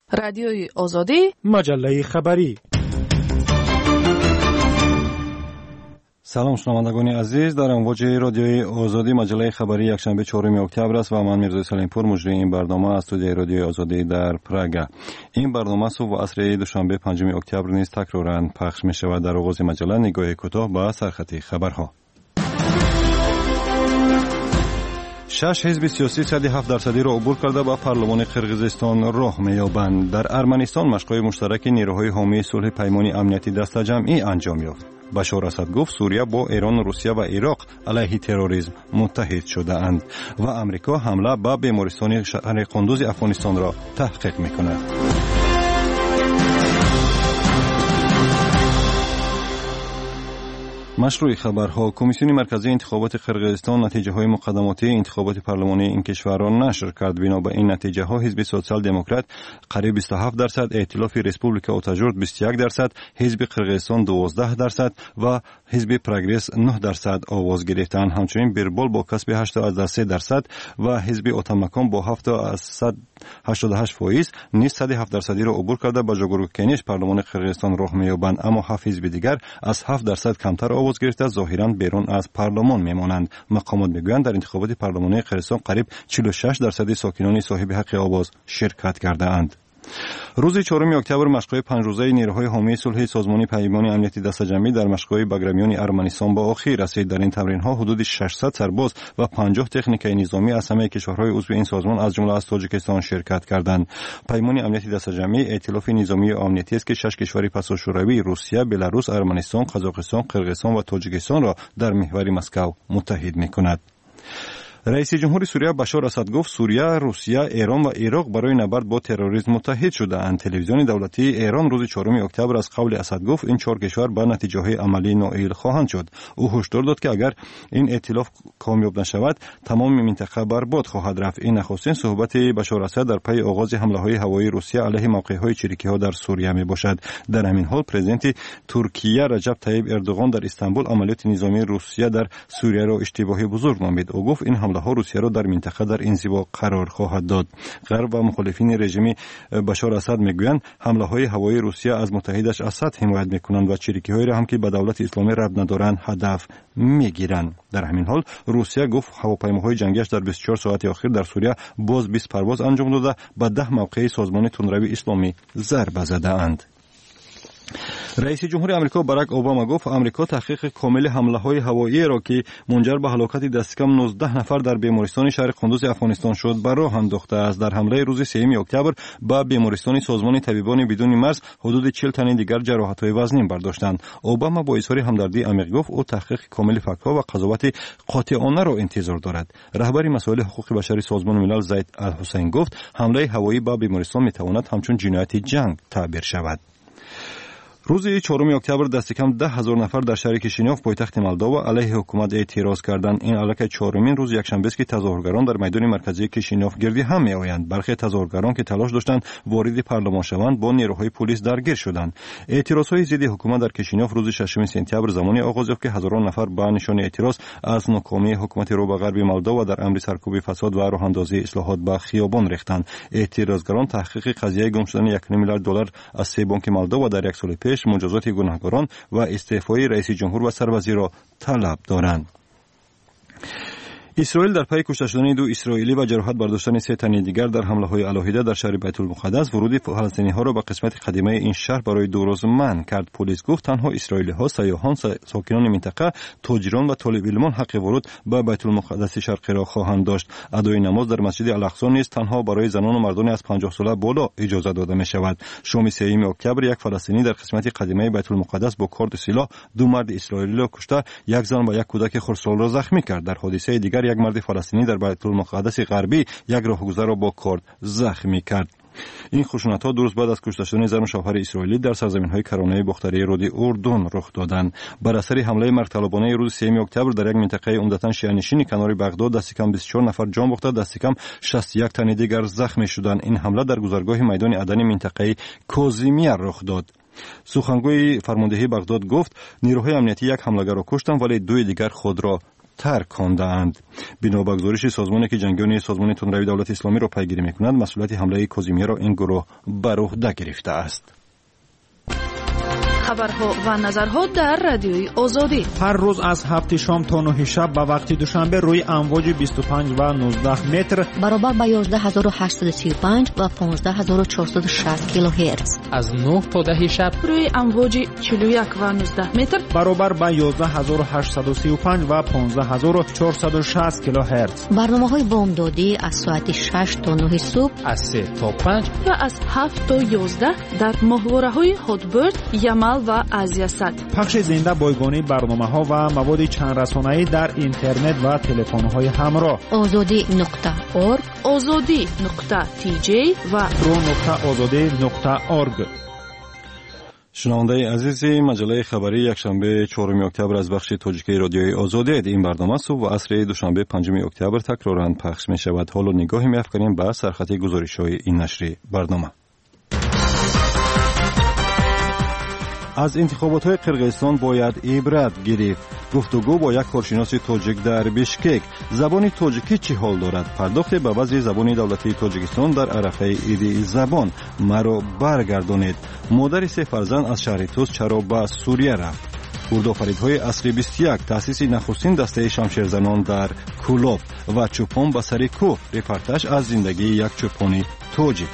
رادیوی آزادی، مجله خبری. سلام شنوندگان عزیز، در امواج رادیوی آزادی مجله خبری یکشنبه 4 اکتبر است و من میرزا سلیمپور مجری این برنامه از استودیوی رادیوی آزادی در پراگ. این برنامه صبح و عصر دوشنبه 5 اکتبر نیز تکرارا پخش می شود. در آغاز مجله نگاه کوتاه به سرخط خبرها. 6 حزب سیاسی 107% را عبور کرده به پارلمان قرقیزستان راه می‌یابند. در ارمنستان مشق‌های مشترک نیروهای حامی صلح پیمان امنیتی دست جمعی انجام یافت. بشار اسد گفت سوریه با ایران، روسیه و عراق علیه تروریسم متحد شده اند و امریکا حمله به بیمارستان شهر قندوز افغانستان را تحقیق می‌کند. مشروع خبرها. کمیسیون مرکزی انتخابات قرقیزستان نتیجه های مقدماتی انتخابات پارلمانی این کشور را نشر کرد. بنا به این نتیجه ها حزب سوسیال دموکرات قریب 27%، ائتلاف ریسپوبلیکا اوتاجورد 21%، حزب قرقیزستان 12% و حزب پروگرس 9% آواز گرفتند. همچنین بیربال با کسب 8.3% و حزب اوتامکان با 7.88% نیز 107% را عبور کرده به جاگروکنیش پارلمان قرقیزستان راه می‌یابند، اما 7 حزب دیگر از 7% کمتر آواز گرفته ظاهراً بیرون از پارلمان میمانند. مقامات میگویند در انتخابات پارلمانی قرقیزستان قریب 46% ساکنان صاحب حق آواز شرکت کرده اند. روز 4 اکتبر مشق‌های 5 روزه نیروهای حامی صلح سازمان پیمان امنیتی دست جمعی در مشق‌های بگرامیان ارمنستان به آخر رسید. در این تمرین‌ها حدود 600 سرباز و 50 تکنیکای نظامی از همه کشورهای عضو این سازمان از جمله از تاجیکستان شرکت کردند. پیمان امنیتی دست جمعی ائتلاف نظامی امنیتی است که 6 کشور پساشوروی روسیه، بلاروس، ارمنستان، قزاقستان، قرقیزستان و تاجیکستان را در محور مسکو متحد می‌کند. رئیس جمهور سوریه بشار اسد گفت سوریه، روسیه، ایران و عراق برای نبرد با تروریسم متحد شده‌اند. تلویزیون دولتی ایران روز 4 اکتبر از قول اسد گفت این 4 کشور به نتیجه‌های عملی نائل خواهند شد. او هشدار داد که اگر این ائتلاف کامیاب نشود تمام منطقه برباد خواهد رفت. این نخستین صحبت بشار اسد در پی آغاز حمله‌های هوایی روسیه علیه موقع‌های چریکی‌ها در سوریه میباشد. در همین حال پرزیدنت ترکیه رجب طیب اردوغان در استانبول عملیات نظامی روسیه در سوریه را اشتباهی بزرگ نامید. او گفت این حمله ها روسیه را در منطقه در انزوا قرار خواهد داد. غرب و مخالفین رژیم بشار اسد میگویند حمله های هوایی روسیه از متحدش اسد حمایت میکنند و چریکی هایی را هم که به دولت اسلامی ربط ندارند هدف میگیرند. در همین حال روسیه گفت هواپیماهای جنگیش در 24 ساعت اخیر در سوریه باز 20 پرواز انجام داده به 10 موقع سازمان تندروی اسلامی ضربه زده اند. رئیس جمهور آمریکا باراک اوباما گفت آمریکا تحقیق کامل حمله‌های هوایی را که منجر به هلاکت دست کم 19 نفر در بیمارستان شهر قندوز افغانستان شد بر راه انداخته است. در حمله روز 3 اکتبر به بیمارستان سازمان طبیبان بدون مرز حدود 40 تن دیگر جراحت‌های وزنی برداشتند. اوباما با اظهار همدردی عمیق گفت او تحقیق کامل فکت‌ها و قضاوت قاطعانه را انتظار دارد. رهبر مسائل حقوق بشری سازمان ملل زید الحسین گفت حمله هوایی به بیمارستان می‌تواند همچون جنایت جنگ تعبیر شود. روز 4 اکتبر دست کم 10,000 نفر در شهر کشینیوف پایتخت مولداوا علیه حکومت اعتراض کردند. این علاقه 4مین روز یکشنبه است که تظاهرگران در میدان مرکزی کشینیوف گردی هم میآیند. برخی تظاهرگران که تلاش داشتند وارد پارلمان شوند با نیروهای پلیس درگیر شدند. اعتراضهای ضد حکومت در کشینیوف روز 6 سپتامبر زمانی آغاز یافت که هزاران نفر به نشان اعتراض از ناکامی حکومت رو به غرب مولداوا در امر سرکوب فساد و راهاندازی اصلاحات به خیابان ریختند. اعتراضگران تحقیق قضیه گم شدن 1 میلیارد دلار از 3 بانک مولداوا در یک سال پیش، مجازات گناهکاران و استعفای رئیس جمهور و سروزیر را طلب دارند. اسرائیل در پی کشته شدن 2 اسرائیلی و جراحت برداشتن 3 تن دیگر در حمله‌های علاهیده در شهر بیت المقدس ورود فلسطینی‌ها را به قسمت قدیمی این شهر برای 2 روز منع کرد. پلیس گفت تنها اسرائیلی‌ها، سیاحان، ساکنان منطقه، تاجران و طالب علمان حق ورود به بیت المقدس شرقی را خواهند داشت. ادای نماز در مسجد الاقصی نیز تنها برای زنان و مردان از 50 ساله بالا اجازه داده می‌شود. شام 3 اکتبر یک فلسطینی در قسمت قدیمی بیت المقدس با کارد سلاح 2 مرد اسرائیلی را کشته، 1 زن و 1 کودک خردسال را زخمی کرد. در حادثه دیگر یک مرد فلسطینی در بیت المقدس غربی 1 راهگذر را با کارد زخمی کرد. این خشونت‌ها 2 روز بعد از کشته شدن زن و شوهر اسرائیلی در سرزمین‌های کرانه باختری رود اردن رخ دادند. بر اثر حمله مرگ‌طلبانه روز 3 اکتبر در یک منطقه عمدتاً شیعه‌نشین کنار بغداد دست کم 24 نفر جان باخته، دست کم 61 تن دیگر زخمی شدند. این حمله در گذرگاه میدان عدن منطقه کاظمیه رخ داد. سخنگوی فرماندهی بغداد گفت نیروهای امنیتی 1 حمله‌گر را کشتند ولی 2 دیگر خود را ترک خواندند. بنا به گزارش سازمانی که جنگیان سازمان تندروی دولت اسلامی را پیگیری می‌کنند، مسئولیت حمله کاظمیه را این گروه بر عهده گرفته است. خبرها و نظرها در رادیوی آزادی هر روز از 7 شام تا 9 شب به وقت دوشنبه روی امواج 25 و 19 متر برابر با 11835 و 15460 کیلوهرتز از 9 تا 10 شب روی امواج 41 و 19 متر برابر با 11835 و 15460 کیلوهرتز. برنامه‌های بامدادی از ساعت 6 تا 9 صبح، از 3 تا 5 و از 7 تا 11 در ماهواره‌های هاتبرد، یمل و آزیاسات. پخش زنده بایگانی برنامه‌ها و مواد چند رسانه‌ای در اینترنت و تلفن‌های همراه. azadi.org، azadi.tj و pro.azadi.org. شنونده عزیز مجله خبری یکشنبه 4 اکتبر از بخش تاجیکی رادیوی آزادی، این برنامه صبح و عصر دوشنبه 5 اکتبر تکرارا پخش می شود. حالا نگاهی می‌افکنیم به سرخط گزارش‌های این نشر برنامه. از انتخابات‌های قرقیزستان باید عبرت گرفت. گفتگو با یک کارشناس تاجیک در بشکک. زبان تاجیکی چه حال دارد؟ پرداخت به وضع زبان دولتی تاجیکستان در عرفه عید زبان. مرا برگردانید. مادر 3 فرزند از شهر توس چرا به سوریه رفت؟ گردآفریدهای عصر 21 تأسیس نخستین دسته شمشیرزنان در کولوب و چوپان به سر کوه. رپورتاژ از زندگی یک چوپانی تاجیک.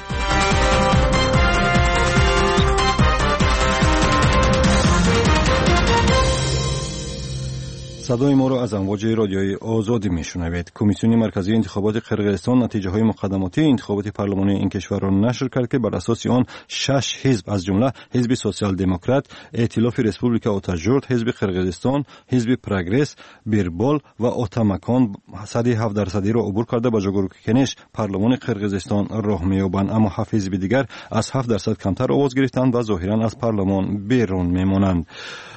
صدای ما را از امواج رادیوی آزادی میشنوید. کمیسیون مرکزی انتخابات قرقیزستان نتیجه های مقدماتی انتخابات پارلمانی این کشور را نشر کرد که بر اساس آن 6 حزب از جمله حزب سوسیال دموکرات، ائتلاف ریسپوبلیکا آتاجورد، حزب قرقیزستان، حزب پروگرس، بیربال و اوتامکان 107% را عبور کرده به جاگروک کنش پارلمان قرقیزستان راه می‌یابند، اما 7 حزب دیگر از 7% کمتر آواز گرفتند و ظاهرا از پارلمان بیرون میمانند.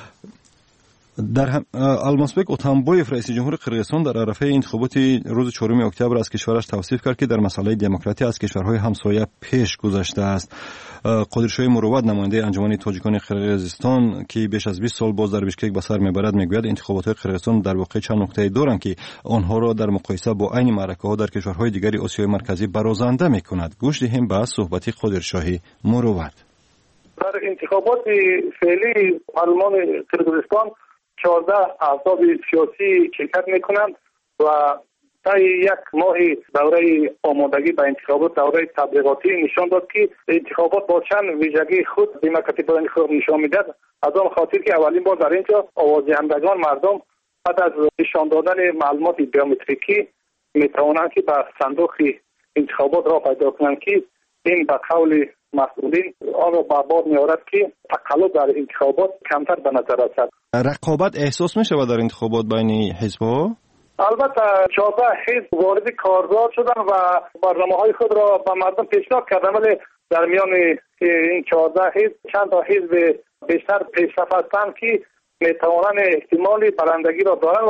در الماسبک اوتامبایف رئیس جمهور قرقیزستان در عرفه انتخابات روز 4 اکتبر از کشورش توصیف کرد که در مسئله دموکراسی از کشورهای همسایه پیش گذشته است. قادرشاه مروت نماینده انجمن تاجیکان قرقیزستان که بیش از 20 سال باز در بشکک به سر میبرد میگوید انتخابات قرقیزستان در واقع چند نکته دارند که آنها را در مقایسه با عین معرکه‌ها در کشورهای دیگر آسیای مرکزی برازنده میکند. گوش دهیم به صحبت قادرشاه مروت. در انتخابات فعلی پارلمان قرقیزستان 14 احزاب سیاسی شرکت میکنند و طی یک ماه دوره آمادگی به انتخابات، دوره تبلیغاتی نشان داد که انتخابات با چند ویژگی خود دموکراسی بودن خود نشان میداد. از آن خاطر که اولین بار در اینجا آوازدهندگان مردم بعد از نشان دادن معلومات بیومتریکی میتوانند که به صندوق انتخابات را پیدا کنند که این به قول مسئولین آن را برباد می‌آورد که تقلب در انتخابات کمتر به نظر رسد. رقابت احساس می‌شود در انتخابات بین حزب‌ها؟ البته 14 حزب وارد کارزار شدن و برنامه‌های خود را به مردم پیشنهاد کردند، ولی در میان این 14 حزب چند تا حزب بیشتر پیشرفت هستند که می‌توانند احتمال برندگی را دارند و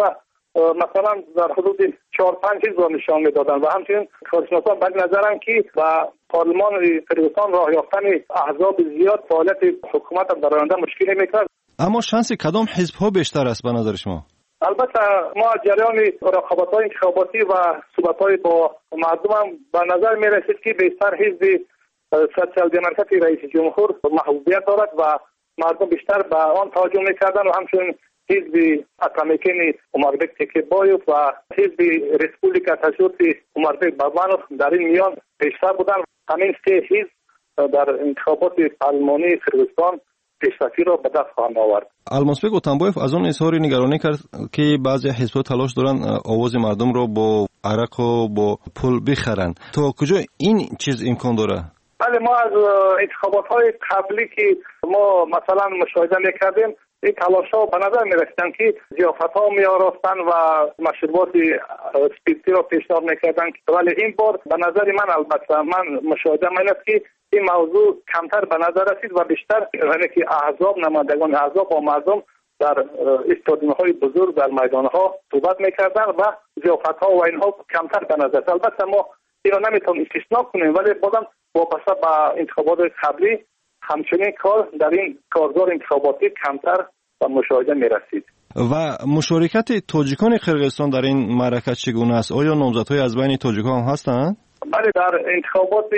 مثلا در حدود 4-5 حزب را نشان می‌دادند و همچنین کارشناسان به نظرند که با پارلمان قرقیزستان راه یافتن احزاب زیاد فعالیت حکومت در آینده مشکلی می‌کند. اما شانس کدام حزب‌ها بیشتر است به نظر شما؟ البته ما از جریان رقابت‌های انتخاباتی و صحبت‌های با مردم هم به نظر می‌رسید که بیشتر حزب سوسیال دموکرات رئیس جمهور محبوبیت دارد و مردم بیشتر به آن توجه می‌کردند و همچنین حزب اتامیکن عمربک تکیبایوف و حزب ریسپوبلیکا آتاجورد عمربک بابانوف در این میان پیشتر بودند. همین 3 حزب در انتخابات پارلمانی قرقیزستان پیشرفتی را به دست خواهند آورد. الماسبک اوتامبایف از اون اظهار نگرانی کرد که بعضی حزب‌ها تلاش دارند آواز مردم را با عرق و با پول بخرند. تا کجا این چیز امکان داره؟ بله، ما از انتخابات‌های قبلی که ما مثلا مشاهده می‌کردیم این تلاش‌ها به نظر می‌رسیدند که ضیافت‌ها می‌آراستند و مشروبات اسپریتی را پیشنهاد می‌کردند، ولی این بار به نظر من البته من مشاهده من است که این موضوع کمتر به نظر رسید و بیشتر یعنی که احزاب نمایندگان احزاب با مردم در استادیوم‌های بزرگ در میدان‌ها صحبت می‌کردند و ضیافت‌ها و اینها کمتر به نظر رسید. البته ما این را نمی‌توانیم استثنا کنیم، ولی بازم وابسته به انتخابات قبلی همچنین کار در این کارزار انتخاباتی کمتر و مشاهده می‌رسید. و مشارکت تاجیکان قرقیزستان در این معرکه چگونه است؟ آیا نامزدهای از بین تاجیکان هم هستند؟ بله، در انتخابات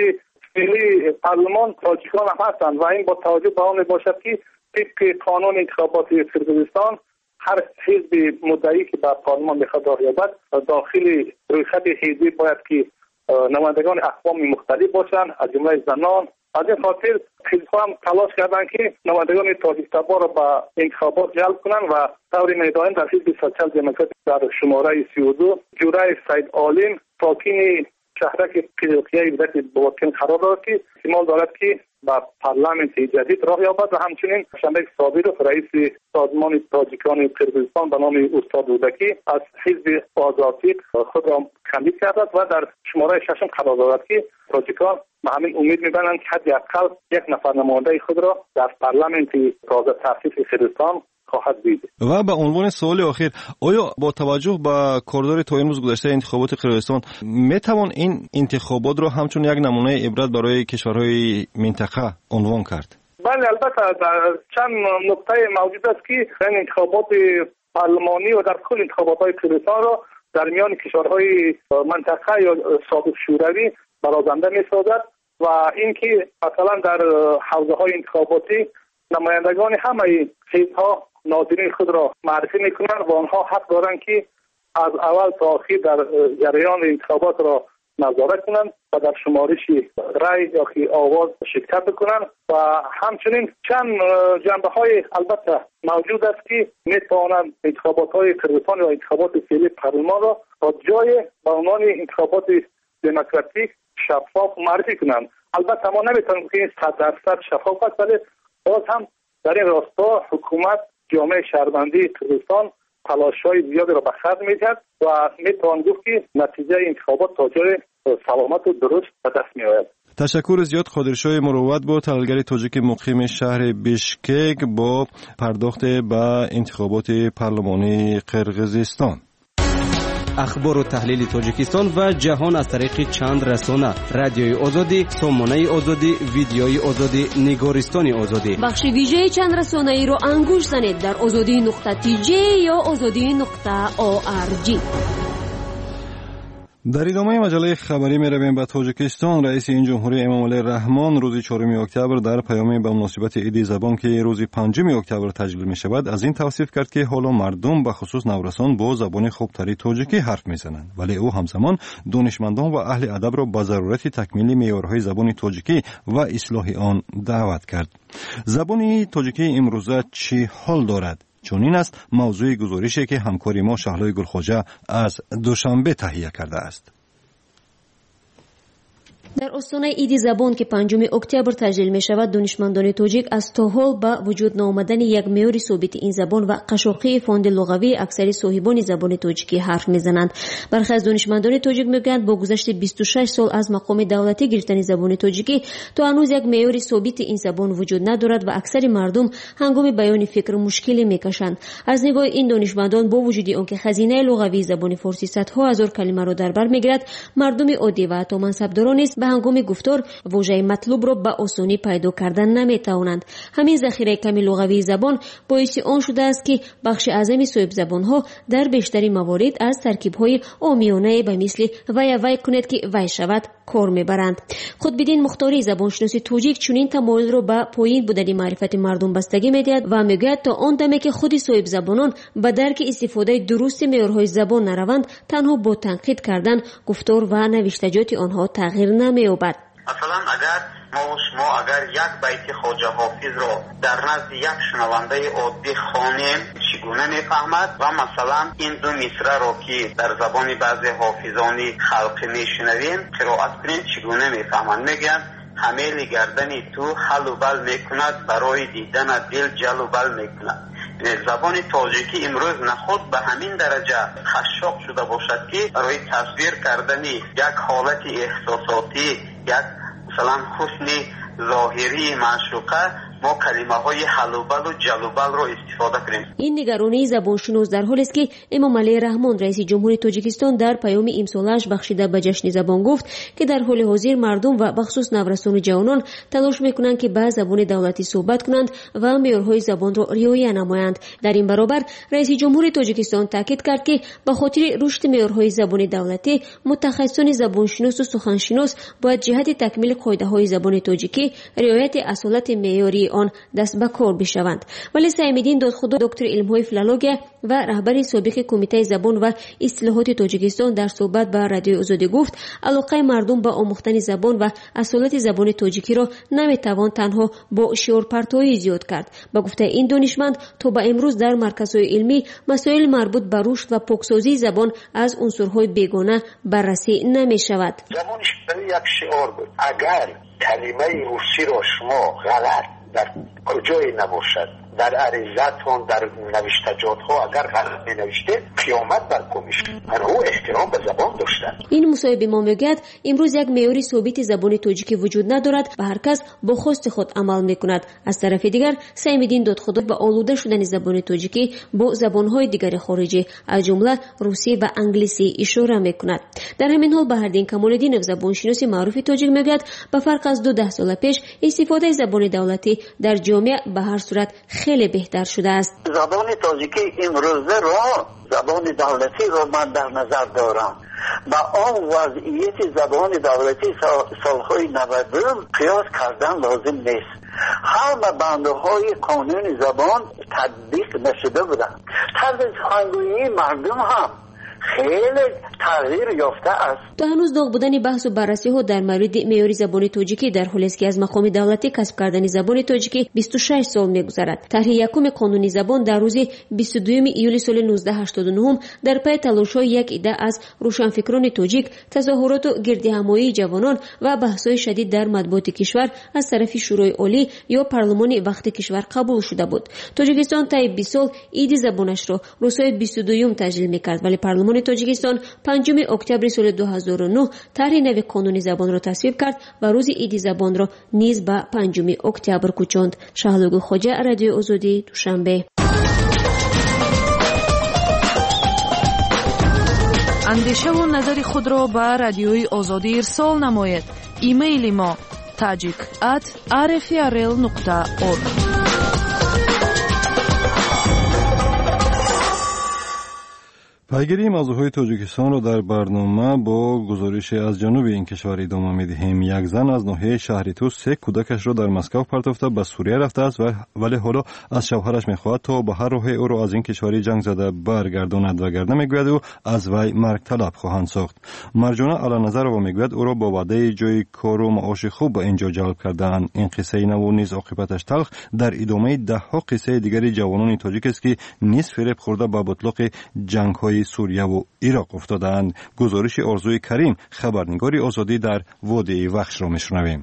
فعلی پارلمان تاجیکان هم هستند و این با توجه به آن میباشد که طبق قانون انتخابات قرقیزستان هر حزب مدعی که به پارلمان میخواد راه یابد داخل رویخط حزبی باید که نمایندگان اقوام مختلف باشند، از جمله زنان. از این خاطر حزب‌ها هم تلاش کردند که نمایندگان تاجیک‌طبع را به انتخابات جلب کنند و طور میدان در حزب سوسیال دموکرات در شماره 32 جوره سید عالم ساکن شهرک قزلقیه ولایت بوادکن قرار دارد که احتمال دارد که با پارلمانت جدید راه یابد و همچنین شنبه صابرov رئیس سازمان تاجیکان قرقیزستان به نام استاد دودکی از حزب آزادی خود را کاندید کرده و در شماره 6 قرار دارد که تاجیکان به همین امید می‌بندند که حداقل یک نفر نماینده خود را در پارلمانت تازه تأسیس قرقیزستان خواهد دید. و به عنوان سوال اخیر، آیا با توجه به کاردار تا امروز گذشته انتخابات قرقیزستان میتوان این انتخابات را همچون یک نمونه عبرت برای کشورهای منطقه عنوان کرد؟ بله، البته در چند نکته موجود است که این انتخابات پارلمانی و در کل انتخابات قرقیزستان را در میان کشورهای منطقه یا سابق شوروی برازنده می‌سازد و اینکه مثلا در حوزه‌های انتخاباتی نمایندگان همه حزب‌ها ناظرین خود را معرفی میکنند و آنها حق دارند که از اول تا آخر در جریان انتخابات را نظارت کنند و در شمارش رای یا که آواز شرکت بکنند و همچنین چند جنبه‌های البته موجود است که میتوانند انتخابات‌های قرقیزستان یا انتخابات فعلی پارلمان را تا جای به عنوان انتخابات دموکراتیک شفاف معرفی کنند. البته ما نمیتونیم که این 100% شفاف است، ولی باز هم در این راستا حکومت جامعه شهروندی قرقیزستان تلاش‌های زیادی را به خرج می‌دهد و میتوان گفت که نتیجه انتخابات تا جای سلامت و درست به دست می‌آید. تشکر زیاد. قادرشاه مروت با تحلیلگر تاجیک مقیم شهر بیشکک با پرداخت به انتخابات پارلمانی قرقیزستان. اخبار و تحلیل تاجیکستان و جهان از طریق چند رسانه: رادیوی آزادی، سامانه آزادی، ویدیوی آزادی، نگارستان آزادی. بخش ویژه چند رسانه‌ای رو انگوش زنید در azadi.tj یا azadi.org. در ادامه مجله خبری می‌رویم به تاجیکستان. رئیس این جمهوری امامعلی رحمان روز 4 اکتبر در پیامی به مناسبت عید زبان که روز 5 اکتبر تجلیل می‌شود از این توصیف کرد که حالا مردم به خصوص نورسان با زبان خوبتری تاجیکی حرف می‌زنند، ولی او همزمان دانشمندان و اهل ادب را به ضرورت تکمیل معیارهای زبان تاجیکی و اصلاح آن دعوت کرد. زبان تاجیکی امروزه چه حال دارد؟ چنین است موضوع گزارشی که همکار ما شهلای گلخواجه از دوشنبه تهیه کرده است. در استان عید زبان که 5 اکتبر تجلیل می شود، دانشمندان تاجیک از تا حال با وجود نآمدن یک معیار ثابت این زبان و قشاقی فاند لغوی اکثر صاحبان زبان تاجیکی حرف میزنند. برخی از دانشمندان تاجیک میگویند با گذشت 26 سال از مقام دولتی گرفتن زبان تاجیکی تا هنوز یک معیار ثابت این زبان وجود ندارد و اکثر مردم هنگام بیان فکر مشکلی میکشند. از نگاه این دانشمندان با وجود آنکه خزینه لغوی زبان فارسی صدها هزار کلمه را در بر میگیرد، مردم عادی و حتی منصبداران به هنگام گفتار واژه مطلوب را به آسانی پیدا کردن نمیتوانند. همین ذخیره کمی لغوی زبان باعث آن شده است که بخش اعظم صاحب زبانها در بیشتری موارد از ترکیب‌های عامیانه به مثل وی کنید که وی شود کار میبرند. خود بدین مختاری زبانشناسی تاجیک چنین تمایل را به پایین بودن معرفت مردم بستگی میدهد و میگوید تا آن دمی که خود صاحب زبانان به درک استفاده درست معیارهای زبان نروند، تنها با تنقید کردن گفتار و نوشتجات آنها تغییر نمی‌یابد. مثلا اگر اگر یک بیت خواجه حافظ را در نزد یک شنونده عادی خوانیم چگونه میفهمد و مثلا این دو مصرع را که در زبان بعضی حافظانی خلقی میشنویم قرائت کنیم چگونه میفهمند؟ میگن حمیل گردنی تو حل و بل میکند، برای دیدن دل جل و بل میکند. زبان تاجیکی امروز نخود به همین درجه خشاق شده باشد که برای تصویر کردن یک حالت احساساتی، یک مثلا حسن ظاهری معشوقه ما کلمه های حلوبل و جلوبل رو استفاده کنیم. این نگرانی زبانشناس در حالی است که امامعلی رحمان رئیس جمهوری تاجیکستان در پیام امسالش بخشیده به جشن زبان گفت که در حال حاضر مردم و بخصوص نورسان و جوانان تلاش میکنند که به زبان دولتی صحبت کنند و معیارهای زبان را رعایت نمایند. در این برابر رئیس جمهوری تاجیکستان تاکید کرد که به خاطر رشد معیارهای زبان دولتی متخصصان زبانشناس و سخنشناس باید جهت تکمیل قاعده‌های زبان تاجیکی رعایت اصالت معیاری آن دست به کار بشوند. ولی سعیدالدین دادخدا دکتر علم‌های فیلولوژی و رهبر سابق کمیته زبان و اصطلاحات تاجیکستان در صحبت با رادیوی آزادی گفت علاقه مردم به آموختن زبان و اصالت زبان تاجیکی را نمیتوان تنها با شعارپرتایی زیاد کرد. با گفته این دانشمند تا به امروز در مرکزهای علمی مسائل مربوط به رشد و پاکسازی زبان از عنصرهای بیگانه بررسی نمی شود. زبانش یک شعار بود. اگر کلمه روسی را شما غلط در کجای نباشد در عریضتون در نوشتجات ها اگر غلط نوشته قیامت برپا میشه. او احترام به زبان داشتن. این مصاحبه ما میگوید امروز یک معیار ثابت زبان تاجیکی وجود ندارد و هر کس با خواست خود عمل میکند. از طرف دیگر سعیدالدین دادخدا به آلوده شدن زبان تاجیکی با زبانهای دیگر خارجی از جمله روسی و انگلیسی اشاره میکند. در همین حال بهردین کمال‌الدینov زبانشناس معروف تاجیک میگوید به فرق از 12 سال پیش استفاده زبان دولتی در جامعه به هر صورت خیلی بهتر شده است. زبان تاجیکی امروزه را زبان دولتی را من در نظر دارم. با آن وضعیت زبان دولتی سالهای 90 قیاس کردن لازم نیست. همه بندهای قانون زبان تطبیق نشده بودند. طرز سخنگویی مردم هم خیلی تغییر یافته است. تا هنوز داغ بودن بحث و بررسی ها در مورد معیار زبان تاجیکی در حالی است که از مقام دولتی کسب کردن زبان تاجیکی 26 سال میگذرد. طرح یکم قانونی زبان در روز 22 ایول سال 1989 در پی تلاش‌های یک عده از روشنفکران تاجیک، تظاهرات و گردهمایی جوانان و بحث‌های شدید در مطبوعات کشور از طرف شورای عالی یا پارلمان وقت کشور قبول شده بود. تاجیکستان طی 20 سال عید زبانش را روزهای 22 تجلیل می‌کرد، ولی پارلمان تاجیکستان 5 اکتبر سال 2009 طرح نو قانون زبان را تصویب کرد و روز عید زبان را نیز به 5 اکتبر کوچاند. شهلوگ خوجه، رادیو آزادی، دوشنبه. اندیشه و نظر خود را به رادیوی آزادی ارسال نمایید. ایمیل ما tajik@rfrl.org. پیگیری موضوعهای تاجیکستان را در برنامه با گزارش از جنوب این کشور ادامه می‌دهیم. یک زن از ناحیه شهر توس 3 کودکش را در مسکو پرتافته به سوریه رفته است ولی حالا از شوهرش می‌خواهد تا به هر راه او را از این کشور جنگ زده برگرداند و گرنه می‌گوید او از وی مرگ طلب خواهند ساخت. مرجانه علانظرова می‌گوید او را با وعده جای کار و معاش خوب به اینجا جلب کردند. این قصه نو نیز عاقبتش تلخ در ادامه ده‌ها قصه دیگری جوانان تاجیک است که نیز فریب خورده به بطلاق جنگ‌های سوریه و عراق افتادند. گزارش آرزوی کریم، خبرنگاری آزادی در وادی وخش را میشنویم.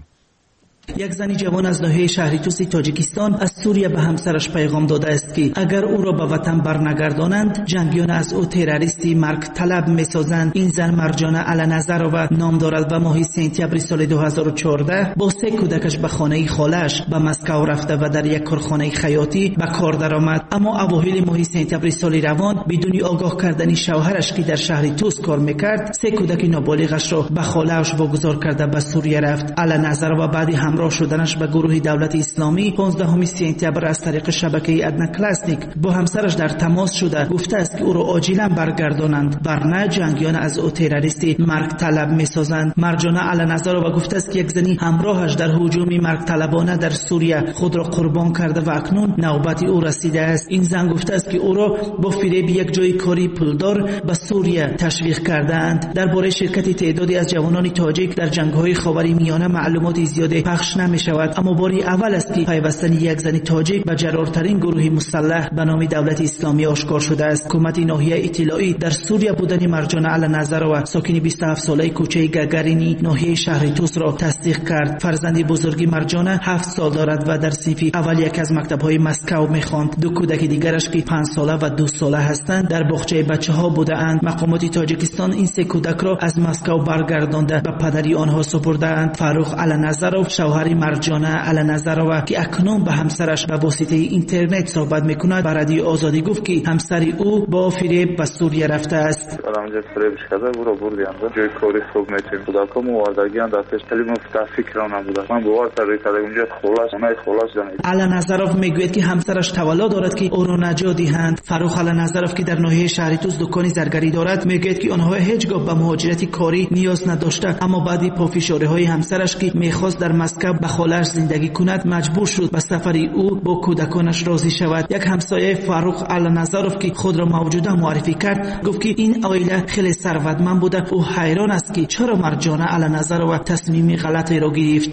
یک زن جوان از ناحیه شهر توس تاجیکستان از سوریه به همسرش پیغام داده است که اگر او را به وطن برنگردانند جنگیان از او تروریستی مرگ طلب میسازند. این زن مرجانه علانظرova نام دارد و ماه سپتامبر سال 2014 با 3 کودکش به خانه خالش به مسکو رفته و در یک کارخانه خیاطی به کار درآمد. اما اوایل ماه سپتامبر سال روان بدون آگاه کردن شوهرش که در شهر توس کار میکرد 3 کودک نابالغش را به خاله‌اش واگذار کرده به سوریه رفت. علانظرova بعد همراه شدنش به گروه دولت اسلامی 15 سپتامبر از طریق شبکه ادنا کلاسنیک با همسرش در تماس شده گفته است که او را عاجلا برگردانند ورنه جنگیان از او تروریستی مرگ طلب میسازند. مرجانه علانظرova گفته است که یک زنی همراهش در هجوم مرگ طلبانه در سوریه خود را قربان کرده و اکنون نوبت او رسیده است. این زن گفته است که او را با فریب یک جای کاری پولدار به سوریه تشویق کردند. درباره شرکت تعدادی از جوانان تاجیک در جنگ‌های خاورمیانه معلومات زیادی پخش نمی شود، اما باری اول است که پیوستن یک زن تاجیک به جرارترین گروه مسلح به نام دولت اسلامی آشکار شده است. حکومت ناحیه اطلاعی در سوریه بودن مرجانه علانظرova ساکن 27 ساله کوچه گگرینی ناحیه شهر توس را تصدیق کرد. فرزند بزرگی مرجانه 7 سال دارد و در صنف اول یک از مکتب‌های مسکو می‌خواند. 2 کودک دیگرش که 5 ساله و 2 ساله هستند در باغچه بچه‌ها بودند. مقامات تاجیکستان این 3 کودک را از مسکو برگردانده به پدری آنها سپردند. فاروق علانظرov شوهر شوهر مرجانه علنظرова که اکنون به همسرش به واسطه اینترنت صحبت میکند به رادیو آزادی گفت که همسر او با فریب به سوریه رفته است. آدمجا فریبش کرده برو بردیند جای کاری خوب میتونیم خداکم واردگیان دستش تلیم فکر نبوده من بوار تری کرده اونجا خلاص زنید. علنظرov میگوید که همسرش تولا دارد که او را نجات دهند. فروخ علنظرov که در ناحیه شهری توس دکانی زرگری دارد میگوید که آنها هیچگاه به مهاجرت کاری نیاز نداشته، اما بعد پافشاری همسرش که میخواست در مسکو به خالش زندگی کند مجبور شد به سفر او با کودکانش راضی شود. یک همسایه فروخ علنظرov که خود را موجوده معرفی کرد گفت که این عائله خیلی ثروتمند بوده. او حیران است که چرا مرجانه علنظرov تصمیم غلطی را گرفت.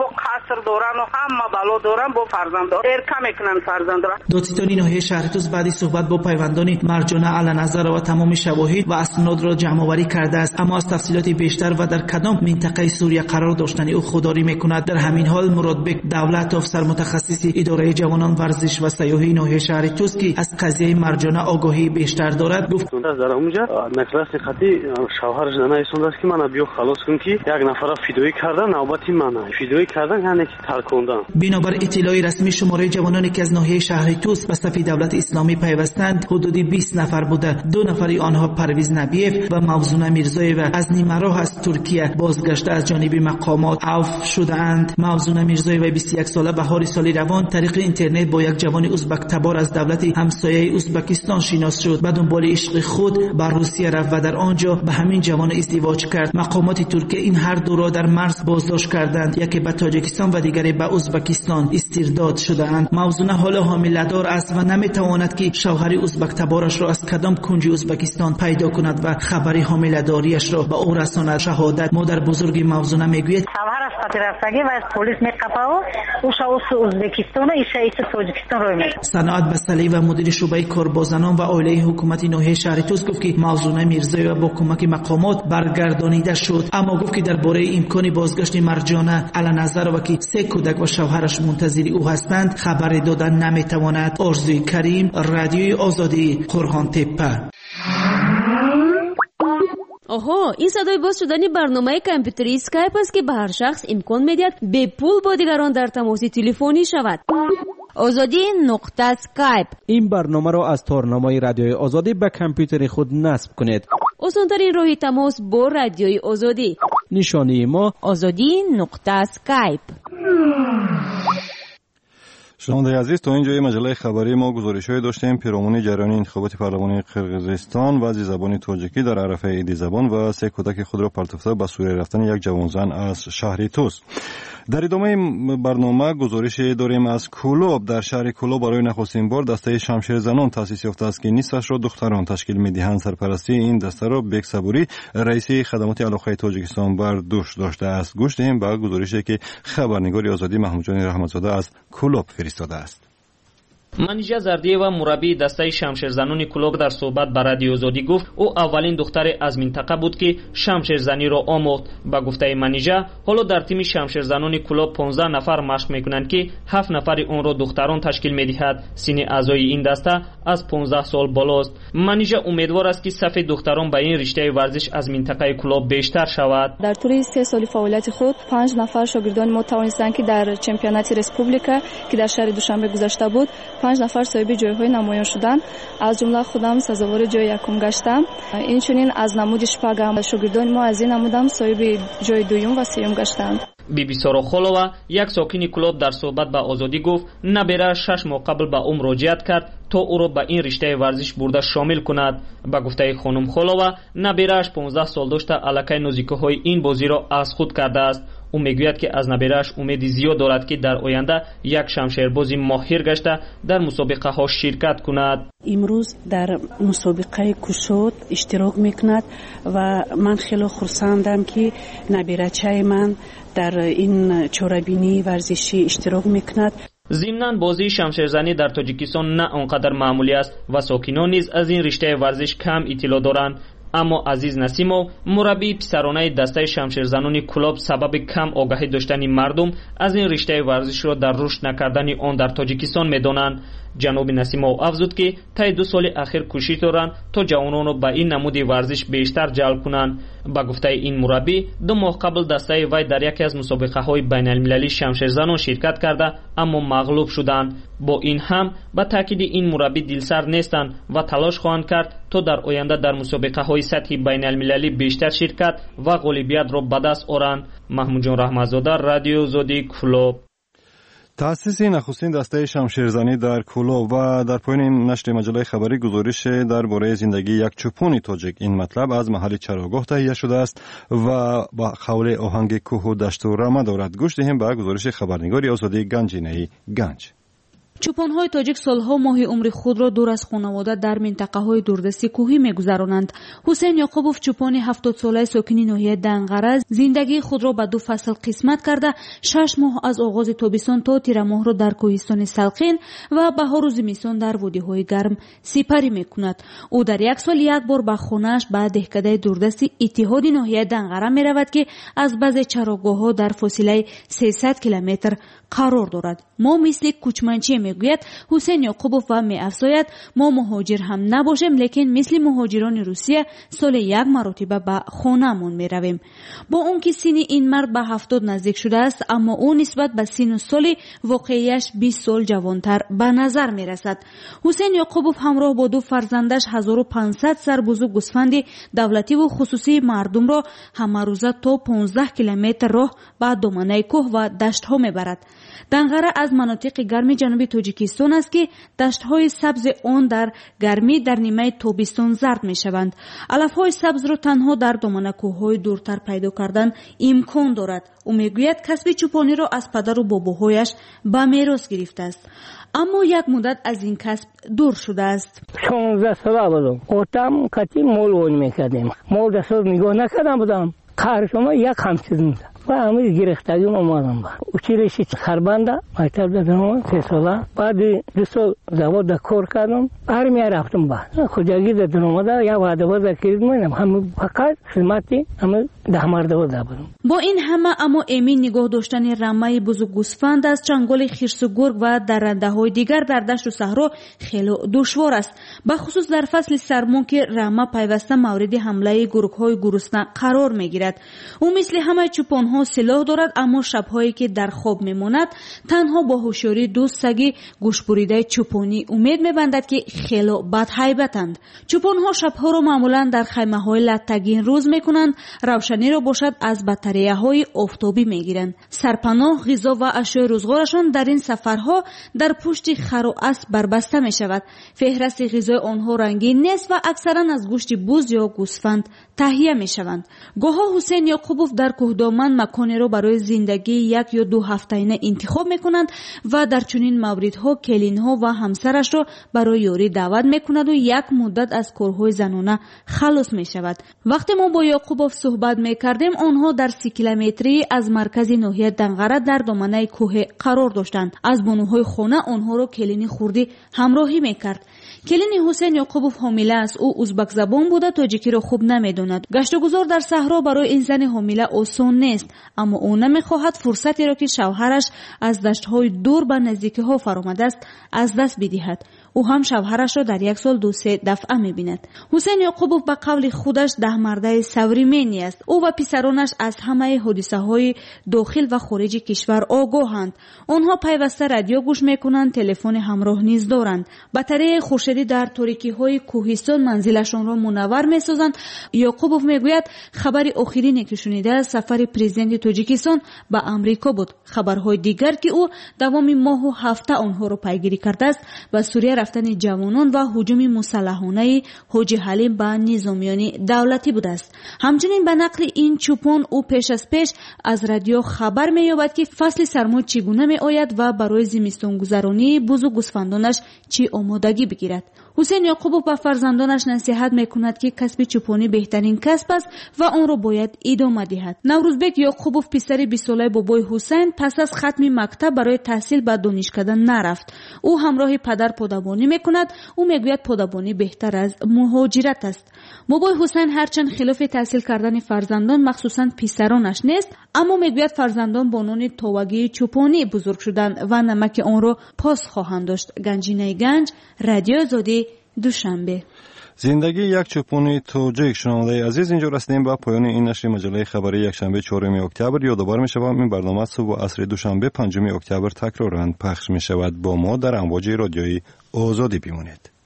قصر دارن و همه بلا دارن با فرزند ارکا میکنن فرزند را. دادستانی ناحیه شهری توس بعدی صحبت با پیوندان مرجانه علنظرov تمام شواهد و اسناد را جمع آوری کرده است، اما از تفصیلات بیشتر و در کدام منطقه سوریه قرار داشتن او خودداری میکند. در همین حال مرادبک دولت افسر متخصص اداره جوانان ورزش و سیاحی ناحیه شهری توس که از قضیه مرجانه آگاهی بیشتر دارد گفت در اونجا نکلاس خطی شوهرش نمیسوند است که من بیو خلاص کنم که یک نفر فیدیویی کردن نوبتی من فیدیویی کردن یعنی که ترکوندن. بنابر اطلاعی رسمی شماره جوانانی که از ناحیه شهر توس به صف دولت اسلامی پیوستند حدود 20 نفر بوده. 2 نفر آنها پرویز نبیف و موزونه میرزایeva از نیمه راه از ترکیه بازگشته از جانب مقامات عفو شده‌اند. موزونه میرزایeva 21 ساله بهار سال روان طریق اینترنت با یک جوان ازبک تبار از دولت همسایه ازبکستان شناس شد. به دنبال عشق خود به روسیه رفت و در آنجا به همین جوان ازدواج کرد. مقامات ترکیه این هر دو را در مرز بازداشت کردند، یکی به تاجیکستان و دیگری به ازبکستان استرداد شده‌اند. موزونه حالا حامله‌دار است و نمیتواند که شوهر ازبک تبارش را از کدام کنج ازبکستان پیدا کند و خبر حامله‌داریش را به او رساند. شهادت مادر بزرگ موزونه میگوید شوهرش پاترسگی و پلیس میقفه و شاوس ازبکستان و ایش تاجیکستان رو میگه. صنعت بسلی و مدیر شعبه کاربازان و عائله حکومت ناحیه شهر توس گفت که موزونه میرزایeva با کمک مقامات برگردانیده شد، اما گفت که درباره امکان بازگشت مرجانه علنظرov که 3 کودک و شوهرش منتظر او هستند خبر دادن نمیتواند. آرزوی کریم، رادیوی آزادی، قرغان تپه. آها، این صدای باز شدن برنامه کامپیوتری اسکایپ است که به هر شخص امکان میدهد به پول با دیگران در تماس تلفنی شود. آزادی نقطه اسکایپ. این برنامه را از تارنمای رادیوی آزادی به کامپیوتر خود نصب کنید. آسان‌ترین راه تماس با رادیوی آزادی. نشانی ما آزادی نقطه اسکایپ. شنوندگان عزیز، تا اینجای مجله خبری ما گزارش‌های داشتیم پیرامون جریان انتخابات پارلمانی قرقیزستان و زبان تاجیکی در عرفه عید زبان و 3 کودک خود را پرتافته به سوریه رفتن یک جوانزن از شهر توس. در ادامه برنامه گزارش داریم از کولوب. در شهر کولوب برای نخستین بار دسته شمشیر زنان تأسیس یافته است که نصفش را دختران تشکیل می‌دهند. سرپرستی این دسته را بیگ صبوری رئیس خدمات علاقه تاجیکستان بر دوش داشته است. گوش دهیم به گزارشی که خبرنگار آزادی محمود جان رحمتزاده از کولوب فرستاده است. منیژه زردیه و مربی دسته شمشیرزنان کلوب در صحبت با رادیو آزادی گفت او اولین دختر از منطقه بود که شمشیرزنی را آموخت. با گفته منیژه حالا در تیم شمشیرزنان کلوب 15 نفر مشق میکنند که 7 نفر اون را دختران تشکیل میدهد. سن اعضای این دسته از 15 سال بالاست. منیژه امیدوار است که صف دختران به این رشته ورزش از منطقه کلوب بیشتر شود. در طول 3 سال فعالیت خود 5 نفر شاگردان ما توانستند که در چمپیونات ریسپوبلیکا که در شهر دوشنبه گذشته بود 5 نفر صاحب جایهای نمایان شدند. از جمله خودم سزاوار جای یکم گشتم. این چنین از نمود شپږم شاگردان ما از این نمودم صاحب جای دوم و سوم گشتند. بیبی سارا خولوا یک ساکن کلوب در صحبت با آزادی گفت نبیره 6 ماه قبل به او مراجعت کرد تا او را به این رشته ورزش برده شامل کند. با گفته خانم خولوا نبیره‌اش 15 سال داشته الکی نزدیکی‌های این بازی را از خود کرده است. او میگوید که از نبیره‌اش امید زیاد دارد که در آینده یک شمشیرباز ماهر گشته در مسابقه ها شرکت کند. امروز در مسابقه کوشوت اشتراک میکند و من خیلی خرسندم که نبیره‌چه من در این چوربینی ورزشی اشتراک میکند. ضمناً بازی شمشیرزنی در تاجیکستان نه آنقدر معمولی است و ساکنان نیز از این رشته ورزش کم اطلاع دارند. аммо азиз насимов мураббии писаронаи дастаи шамшерзанони клуб сабаби кам огаҳӣ доштани мардум аз ин риштаи варзишро дар рушд накардани он дар тоҷикистон медонанд. ҷаноби насимов афзуд ки таи 2 соли ахир кӯшиш доранд то ҷавононро ба ин намуди варзиш бештар ҷалб кунанд. ба гуфтаи ин мураббӣ 2 моҳ қабл дастаи вай дар яке аз мусобиқаҳои байналмилалии шамшерзанон ширкат карда аммо мағлуб шуданд. бо ин ҳам ба таъкиди ин мураббӣ дилсар нестанд ва талош хоҳанд кард то дар оянда дар мусобиқаҳои сатҳи байналмилалӣ бештар ширкат ва ғолибиятро ба даст оранд. маҳмудҷон раҳматзода, радио Озодӣ, Кӯлоб. таъсиси нахустин дастаи шамшерзанӣ дар Кӯлоб ва дар поёни нашри маҷаллаи хабарӣ гузорише дар бораи зиндагии як чӯпони тоҷик. ин матлаб аз маҳалли чарогоҳ таҳия шудааст ва ба қавли оҳанги кӯҳу дашту рама дорад. гӯш диҳем ба гузориши хабарнигори Озодӣ Ганҷинаи Ганҷ. чӯпонҳои тоҷик солҳо моҳи умри худро дур аз хонавода дар минтақаҳои дурдасти кӯҳӣ мегузаронанд. ҳусейн ёқубов, чӯпони 70-солаи сокини ноҳияи Данғара, зиндагии худро ба 2 фасл қисмат карда 6 моҳ аз оғози тобистон то тирамоҳро дар кӯҳистони салқин ва баҳору зимистон дар водиҳои гарм сипарӣ мекунад. ӯ дар як сол як бор ба хонааш ба деҳкадаи дурдасти иттиҳоди ноҳияи Данғара меравад ки аз баъзе чарогоҳҳо дар фосилаи 300 километр қарор дорад. мо мисли кучманчӣ, мегӯяд ҳусейн ёқубов ва меафзояд, мо муҳоҷир ҳам набошем, лекин мисли муҳоҷирони Русия соли 1 маротиба ба хонаамон меравем. бо он ки синни ин мард ба 70 наздик шудааст, аммо ӯ нисбат ба синну соли воқеияш 20 сол ҷавонтар ба назар мерасад. ҳусейн ёқубов ҳамроҳ бо 2 фарзандаш 1500 сарбузу гӯсфанди давлативу хусусии мардумро ҳамарӯза то 15 километр роҳ ба доманаи кӯҳ ва даштҳо мебарад. Данғара аз манотиқи гарми ҷануби Тоҷикистон аст ки даштҳои сабзи он дар гармӣ дар нимаи тобистон зард мешаванд. алафҳои сабзро танҳо дар доманакӯҳҳои дуртар пайдо кардан имкон дорад. ӯ мегӯяд касби чӯпониро аз падару бобоҳояш ба мерос гирифтааст, аммо як муддат аз ин касб дур шудааст. 16 сола будам. отам кати мол он мекардем. мол дастор нигоҳ накардам будам. қаҳри шумо як ҳамчиз мудам. و همه گرفتگیم اومدم با училище Харбанда مکتب دادم 3 ساله. بعد 2 سال завод کار کردم. армия رفتم با خوجگی دادم اومده یا وعده بود کردم هم فقط خدمتی هم دهمرده دادم. با این همه اما امین نگاه داشتن رمه بزرگ گوسفند از چنگال خرس و گرگ و درنده های دیگر در دشت و صحرا خیلی دشوار است، به خصوص در فصل سرما که رمه پیوسته مورد حمله گرگ های گرسنه قرار میگیرد. او مثل همه چوپان ها سلاح دارد، اما شبهایی که در خواب میماند تنها با هوشیاری دو سگ گوشبریده چوپانی امید میبندد که خیلی بدهیبتند. چوپان ها شبها را معمولا در خیمه های لتگین روز میکنند، روشنی را باشد از بطریه های آفتابی میگیرند. سرپناه، غذا و اشیاء روزگارشان در این سفرها در پشت خر و اسب بربسته می شود. فهرست غذای آنها رنگین نیست و اکثرا از گوشت بز یا گوسفند تهیه می شوند. گاها حسین یعقوبوف در کوهدامن مکانی را برای زندگی 1 یا 2 هفته‌انه انتخاب می کنند و در چنین موردها کلینها و همسرش را برای یاری دعوت می کند و یک مدت از کارهای زنانه خلاص می شود. وقتی ما با یعقوبوف صحبت می کردیم آنها در 30 کیلومتری از مرکز ناحیه دنغره در دامنه کوه قرار داشتند. از بانوهای خانه آنها را کلینی خوردی همراهی می کرد. کلین حسین یعقوبوف حامله است. او ازبک زبان بوده، تاجیکی را خوب نمیداند. گشت و گذار در صحرا برای این زن حامله آسان نیست، اما او نمیخواهد فرصتی را که شوهرش از دشت‌های دور به نزدیکی‌ها فرآمده است از دست بدهد. او هم شوهرش را در 1 سال 2-3 دفعه می‌بیند. حسین یعقوبوف به قول خودش 10 مرده سوریمنی است. او و پسرانش از همه حادثه‌های داخل و خارج کشور آگاهند. آنها پیوسته رادیو گوش می‌کنند، تلفن همراه نیز دارند. بطری خورشیدی در تاریکی‌های کوهستان منزلشان را منور می‌سازند. یعقوبوف میگوید خبر آخرینی که شنیده سفر پرزیدنت تاجیکستان به آمریکا بود. خبرهای دیگر که او دوام ماه و هفته آنها را پیگیری کرده است و سوریه رفتن جوانان و هجوم مسلحانه حاجی حلیم به نظامیان دولتی بوده است. همچنین به نقل این چوپان او پیش از پیش از رادیو خبر می‌یابد که فصل سرما چگونه می‌آید و برای زمستان گذرانی بزرگ گوسفندانش چی آمادگی بگیرد. حسین یعقوبوف به فرزندانش نصیحت می‌کند که کسب چوپانی بهترین کسب است و آن را باید ادامه دهد. نوروزبک یعقوبوف پسر 20 ساله بابای حسین پس از ختم مکتب برای تحصیل به دانشکده نرفت. او همراه پدر پادوان پدبانی میکند. او میگوید پدبانی بهتر از مهاجرت است. مبای حسین هرچند خلاف تحصیل کردن فرزندان مخصوصا پسرانش نیست، اما میگوید فرزندان با نان تاوگی چوپانی بزرگ شدند و نمک آن را پاس خواهند داشت. گنجینه گنج، رادیو آزادی، دوشنبه. زندگی یک چوپونی توجیک. شنونده عزیز، اینجا رسیدیم به پایان این نشر مجله خبری یکشنبه 4 اکتبر. یادآور می‌شوم این برنامه صبح و عصر دوشنبه 5 اکتبر تکرارا پخش می‌شود. با ما در امواج رادیویی آزادی بمانید.